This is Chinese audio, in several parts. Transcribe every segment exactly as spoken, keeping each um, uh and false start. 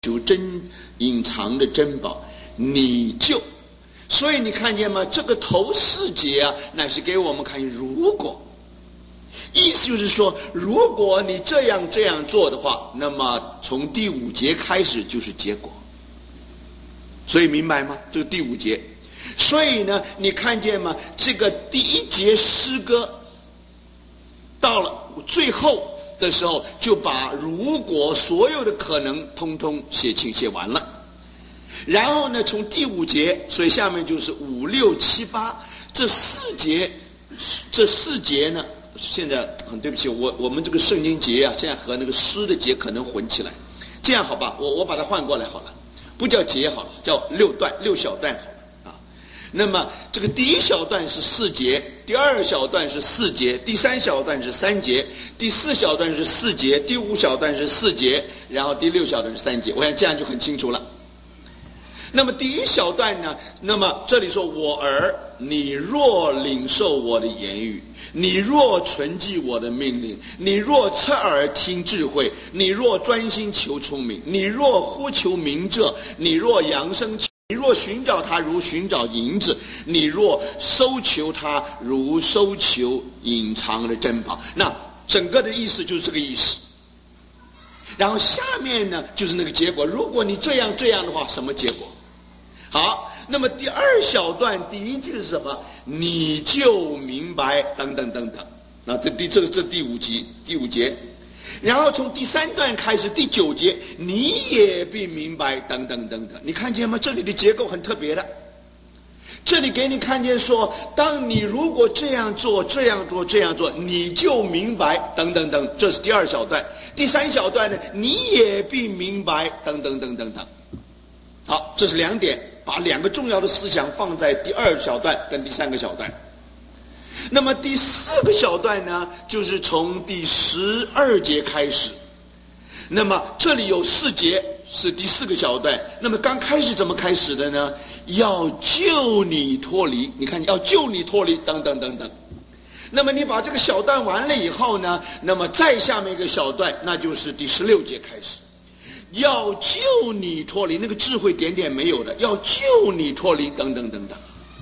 求真隐藏的珍宝，你就。所以你看见吗？这个头四节啊，乃是给我们看如果。意思就是说，如果你这样这样做的话，那么从第五节开始就是结果。所以明白吗？这个第五节。所以呢，你看见吗？这个第一节诗歌到了最后的时候，就把如果所有的可能通通写清写完了。然后呢，从第五节，所以下面就是五六七八这四节，这四节呢，现在很对不起，我我们这个圣经节啊，现在和那个诗的节可能混起来。这样好吧，我我把它换过来好了，不叫节好了，叫六段六小段好了啊。那么这个第一小段是四节，第二小段是四节，第三小段是三节，第四小段是四节，第五小段是四节，然后第六小段是三节。我想这样就很清楚了。那么第一小段呢，那么这里说我儿，你若领受我的言语，你若存记我的命令，你若侧耳听智慧，你若专心求聪明，你若呼求明哲，你若扬声，你若寻找他如寻找银子，你若搜求他如搜求隐藏的珍宝。那整个的意思就是这个意思。然后下面呢就是那个结果，如果你这样这样的话，什么结果？好，那么第二小段第一句是什么？你就明白等等等等。那这第这个这第五节第五节，然后从第三段开始第九节，你也必明白等等等等。你看见吗？这里的结构很特别的。这里给你看见说，当你如果这样做这样做这样做，你就明白等等等。这是第二小段。第三小段呢，你也必明白等等等等等。好，这是两点，把两个重要的思想放在第二小段跟第三个小段。那么第四个小段呢，就是从第十二节开始。那么这里有四节是第四个小段。那么刚开始怎么开始的呢？要救你脱离，你看要救你脱离等等等等。那么你把这个小段完了以后呢，那么再下面一个小段，那就是第十六节开始。要救你脱离，那个智慧点点没有的，要救你脱离等等等等。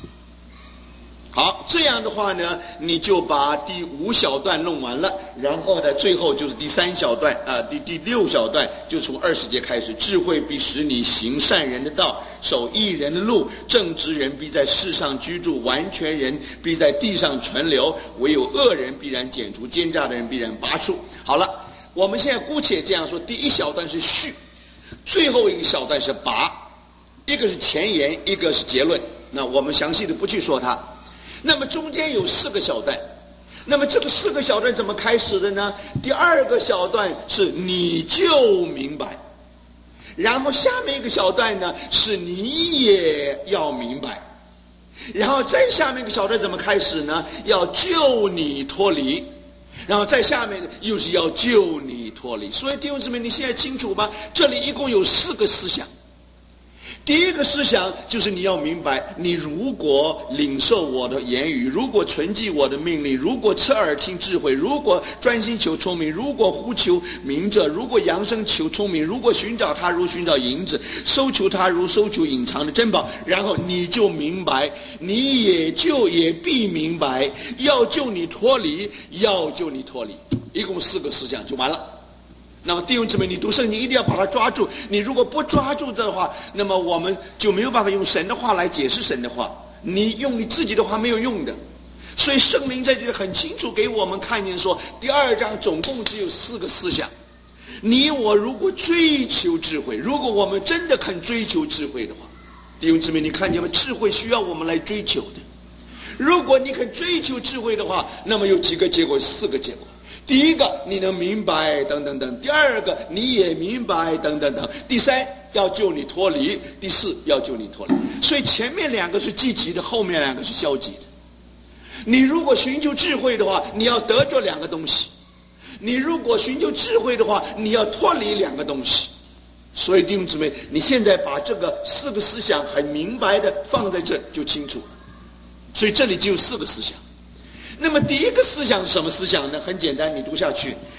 好，这样的话呢，你就把第五小段弄完了，然后呢，最后就是第三小段啊、呃，第第六小段就从二十节开始。智慧必使你行善人的道，守义人的路，正直人必在世上居住，完全人必在地上存留，唯有恶人必然剪除，奸诈的人必然拔出。好了。我们现在姑且这样说，第一小段是序，最后一个小段是拔，一个是前言，一个是结论。那我们详细的不去说它。那么中间有四个小段，那么这个四个小段怎么开始的呢？第二个小段是你就明白，然后下面一个小段呢是你也要明白，然后再下面一个小段怎么开始呢？要救你脱离。然后在下面又是要救你脱离。所以弟兄姊妹，你现在清楚吗？这里一共有四个思想。第一个思想就是你要明白，你如果领受我的言语，如果存记我的命令，如果侧耳听智慧，如果专心求聪明，如果呼求明哲，如果扬声求聪明，如果寻找他如寻找银子，搜求他如搜求隐藏的珍宝，然后你就明白，你也就也必明白，要救你脱离，要救你脱离。一共四个思想就完了。那么弟兄姊妹，你读圣经一定要把它抓住，你如果不抓住的话，那么我们就没有办法用神的话来解释神的话，你用你自己的话没有用的。所以圣灵在这里很清楚给我们看见说，第二章总共只有四个思想。你我如果追求智慧，如果我们真的肯追求智慧的话，弟兄姊妹，你看见吗？智慧需要我们来追求的。如果你肯追求智慧的话，那么有几个结果？四个结果。第一个，你能明白等等等；第二个，你也明白等等等；第三，要救你脱离；第四，要救你脱离。所以前面两个是积极的，后面两个是消极的。你如果寻求智慧的话，你要得着两个东西；你如果寻求智慧的话，你要脱离两个东西。所以弟兄姊妹，你现在把这个四个思想很明白的放在这就清楚了。所以这里只有四个思想。那么第一个思想是什么思想呢？很简单，你读下去。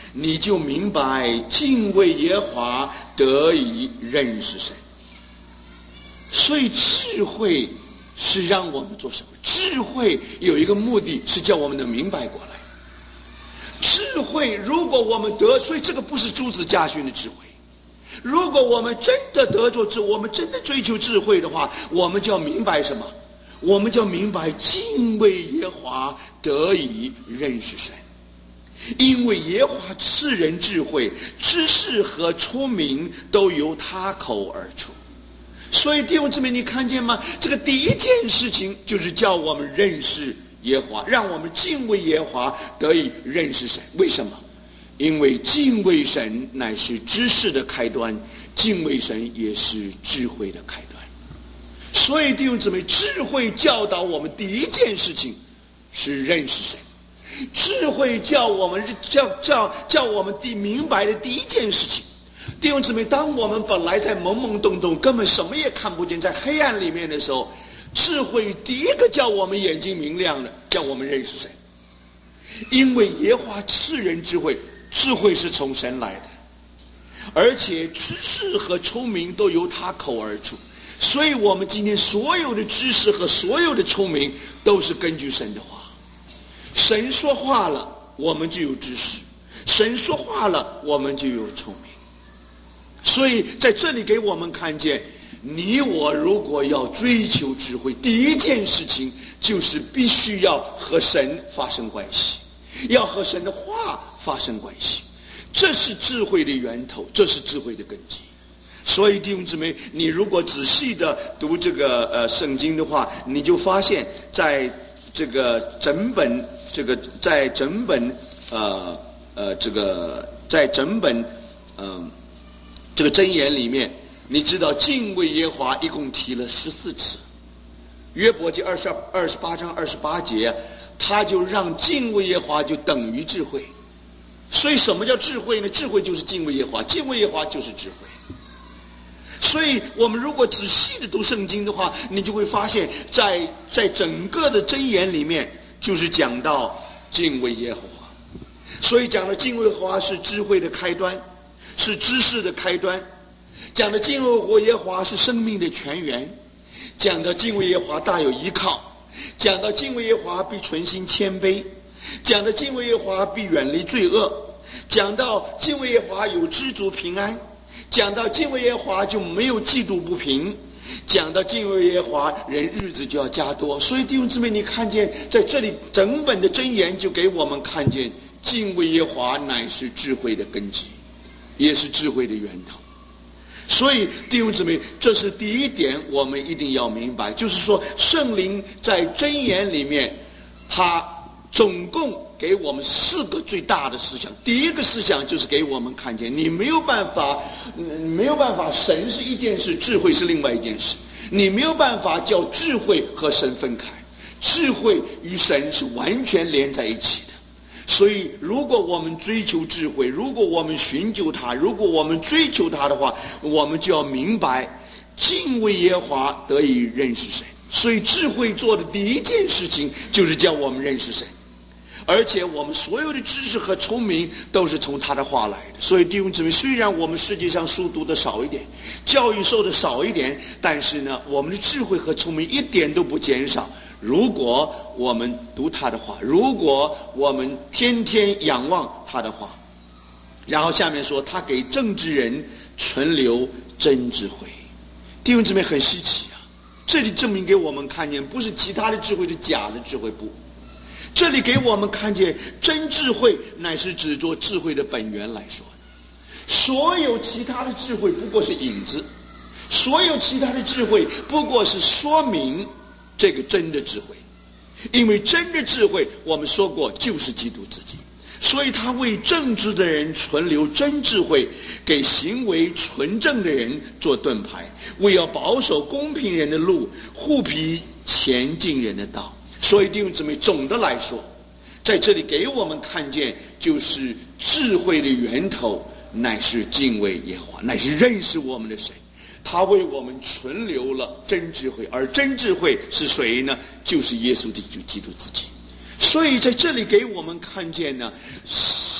你就明白敬畏耶和华得以认识神。所以智慧是让我们做什么？智慧有一个目的是叫我们能明白过来。智慧如果我们得，所以这个不是朱子家训的智慧。如果我们真的得着智，我们真的追求智慧的话，我们就要明白什么？我们就要明白敬畏耶和华得以认识神。因为耶和华赐人智慧，知识和聪明都由他口而出。所以弟兄姊妹，你看见吗？这个第一件事情就是叫我们认识耶和华，让我们敬畏耶和华得以认识神。为什么？因为敬畏神乃是知识的开端，敬畏神也是智慧的开端。所以弟兄姊妹，智慧教导我们第一件事情是认识神。智慧叫我们叫叫叫我们第明白的第一件事情，弟兄姊妹，当我们本来在懵懵懂懂，根本什么也看不见，在黑暗里面的时候，智慧第一个叫我们眼睛明亮的，叫我们认识神。因为耶和华赐人智慧，智慧是从神来的，而且知识和聪明都由他口而出。所以我们今天所有的知识和所有的聪明都是根据神的话。神说话了，我们就有知识；神说话了，我们就有聪明。所以在这里给我们看见，你我如果要追求智慧，第一件事情就是必须要和神发生关系，要和神的话发生关系。这是智慧的源头，这是智慧的根基。所以弟兄姊妹，你如果仔细的读这个呃圣经的话，你就发现在这个整本这个在整本呃呃这个在整本嗯、呃、这个箴言里面，你知道敬畏耶和华一共提了十四次。约伯记二十二十八章二十八节，他就让敬畏耶和华就等于智慧。所以什么叫智慧呢？智慧就是敬畏耶和华，敬畏耶和华就是智慧。所以我们如果仔细的读圣经的话，你就会发现在在整个的箴言里面就是讲到敬畏耶和华。所以讲的敬畏耶和华是智慧的开端，是知识的开端。讲的敬畏耶和华是生命的泉源，讲的敬畏耶和华大有依靠，讲到敬畏耶和华必存心谦卑，讲的敬畏耶和华必远离罪恶，讲到敬畏耶和华有知足平安，讲到敬畏耶和华就没有嫉妒不平，讲到敬畏耶和华人日子就要加多。所以弟兄姊妹，你看见在这里整本的箴言就给我们看见敬畏耶和华乃是智慧的根基，也是智慧的源头。所以弟兄姊妹，这是第一点我们一定要明白，就是说圣灵在箴言里面他总共给我们四个最大的思想。第一个思想就是给我们看见，你没有办法没有办法神是一件事，智慧是另外一件事，你没有办法叫智慧和神分开，智慧与神是完全连在一起的。所以如果我们追求智慧，如果我们寻求它，如果我们追求它的话，我们就要明白敬畏耶和华得以认识神。所以智慧做的第一件事情就是叫我们认识神，而且我们所有的知识和聪明都是从他的话来的。所以弟兄姊妹，虽然我们世界上书读的少一点，教育受的少一点，但是呢，我们的智慧和聪明一点都不减少。如果我们读他的话，如果我们天天仰望他的话，然后下面说他给正直人存留真智慧。弟兄姊妹，很稀奇啊！这里证明给我们看见，不是其他的智慧是假的智慧，不，这里给我们看见真智慧乃是指着智慧的本源来说，所有其他的智慧不过是影子，所有其他的智慧不过是说明这个真的智慧。因为真的智慧我们说过就是基督自己，所以他为正直的人存留真智慧，给行为纯正的人做盾牌，为要保守公平人的路，护庇前进人的道。所以弟兄姊妹，总的来说在这里给我们看见，就是智慧的源头乃是敬畏耶和华，乃是认识我们的神，他为我们存留了真智慧。而真智慧是谁呢？就是耶稣基督基督自己。所以在这里给我们看见呢，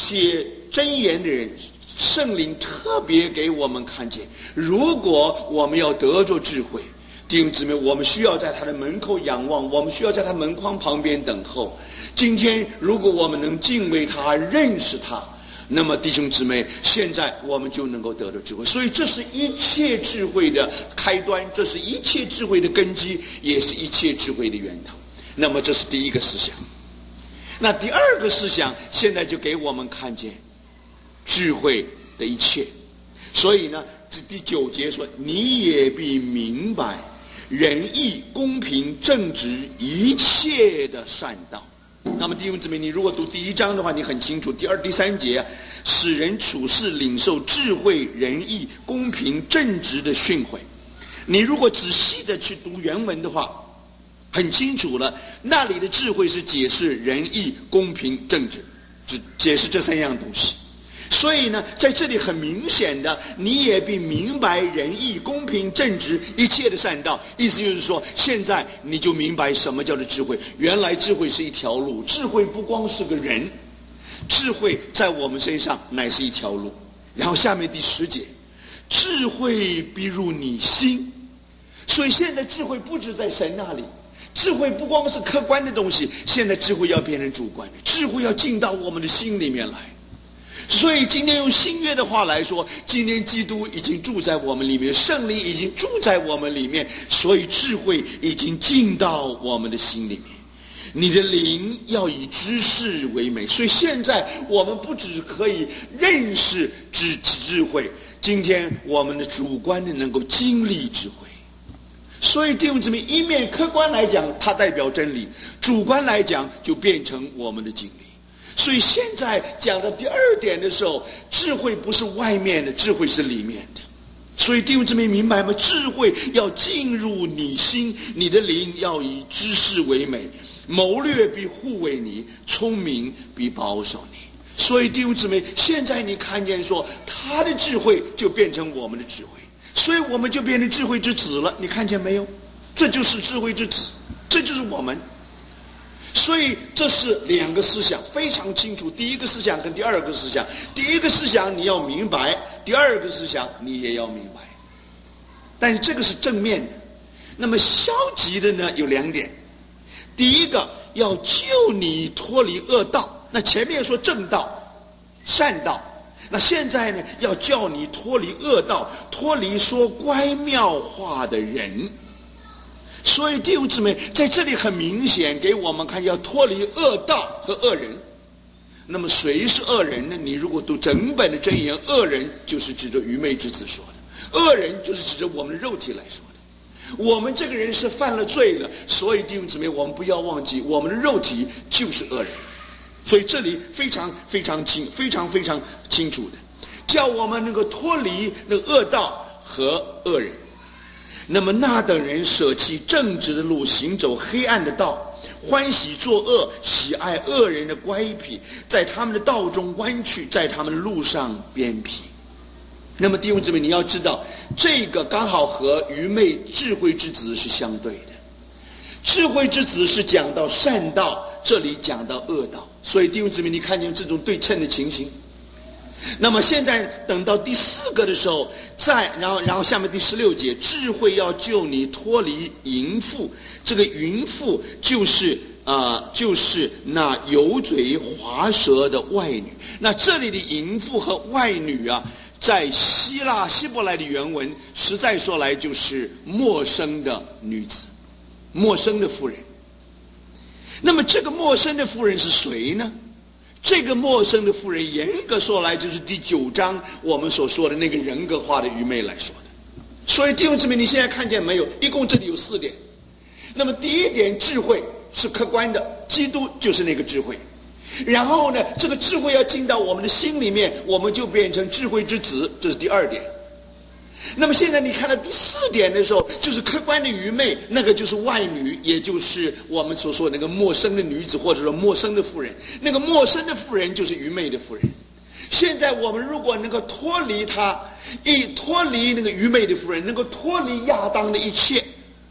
写箴言的人，圣灵特别给我们看见，如果我们要得着智慧，弟兄姊妹，我们需要在他的门口仰望，我们需要在他门框旁边等候。今天如果我们能敬畏他，认识他，那么弟兄姊妹，现在我们就能够得到智慧。所以这是一切智慧的开端，这是一切智慧的根基，也是一切智慧的源头。那么这是第一个思想。那第二个思想现在就给我们看见智慧的一切。所以呢，这第九节说，你也必明白仁义、公平、正直一切的善道。那么弟兄姊妹，你如果读第一章的话，你很清楚，第二、第三节、啊、使人处事领受智慧、仁义、公平、正直的训诲。你如果仔细的去读原文的话，很清楚了，那里的智慧是解释仁义、公平、正直，只解释这三样东西。所以呢，在这里很明显的，你也必明白仁义、公平、正直一切的善道。意思就是说，现在你就明白什么叫做智慧。原来智慧是一条路，智慧不光是个人，智慧在我们身上乃是一条路。然后下面第十节，智慧必入你心。所以现在智慧不止在神那里，智慧不光是客观的东西，现在智慧要变成主观的，智慧要进到我们的心里面来。所以今天用新约的话来说，今天基督已经住在我们里面，圣灵已经住在我们里面，所以智慧已经进到我们的心里面。你的灵要以知识为美，所以现在我们不只可以认识智智慧，今天我们的主观的能够经历智慧。所以弟兄姊妹，一面客观来讲它代表真理，主观来讲就变成我们的经历。所以现在讲到第二点的时候，智慧不是外面的，智慧是里面的。所以弟兄姊妹明白吗？智慧要进入你心，你的灵要以知识为美，谋略必护卫你，聪明必保守你。所以弟兄姊妹，现在你看见说他的智慧就变成我们的智慧，所以我们就变成智慧之子了。你看见没有？这就是智慧之子，这就是我们。所以这是两个思想非常清楚，第一个思想跟第二个思想，第一个思想你要明白，第二个思想你也要明白。但是这个是正面的。那么消极的呢有两点，第一个要救你脱离恶道，那前面说正道善道，那现在呢要叫你脱离恶道，脱离说乖妙话的人。所以弟兄姊妹，在这里很明显给我们看，要脱离恶道和恶人。那么谁是恶人呢？你如果读整本的箴言，恶人就是指着愚昧之子说的，恶人就是指着我们的肉体来说的。我们这个人是犯了罪了，所以弟兄姊妹，我们不要忘记，我们的肉体就是恶人。所以这里非常非常清非常非常清楚的，叫我们能够脱离那恶道和恶人。那么那等人舍弃正直的路，行走黑暗的道，欢喜作恶，喜爱恶人的乖僻，在他们的道中弯曲，在他们的路上鞭辟。那么弟兄姊妹，你要知道，这个刚好和愚昧智慧之子是相对的。智慧之子是讲到善道，这里讲到恶道，所以弟兄姊妹，你看见这种对称的情形。那么现在等到第四个的时候，再然后然后下面第十六节，智慧要救你脱离淫妇。这个淫妇就是啊、呃，就是那油嘴滑舌的外女。那这里的淫妇和外女啊，在希腊希伯来的原文，实在说来就是陌生的女子，陌生的妇人。那么这个陌生的妇人是谁呢？这个陌生的妇人，严格说来就是第九章我们所说的那个人格化的愚昧来说的。所以弟兄姊妹，你现在看见没有？一共这里有四点。那么第一点，智慧是客观的，基督就是那个智慧。然后呢，这个智慧要进到我们的心里面，我们就变成智慧之子，这是第二点。那么现在你看到第四点的时候，就是客观的愚昧，那个就是外女，也就是我们所说的那个陌生的女子，或者说陌生的妇人。那个陌生的妇人就是愚昧的妇人。现在我们如果能够脱离她，一脱离那个愚昧的妇人，能够脱离亚当的一切，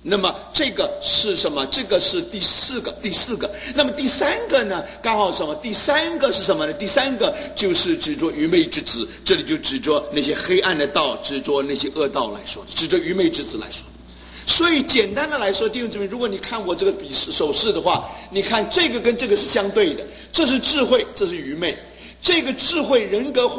那么这个是什么？这个是第四个，第四个。那么第三个呢？刚好什么？第三个是什么呢？第三个就是指着愚昧之子，这里就指着那些黑暗的道，指着那些恶道来说，指着愚昧之子来说。所以简单的来说，弟兄姊妹，如果你看我这个笔手势的话，你看这个跟这个是相对的，这是智慧，这是愚昧。这个智慧人格化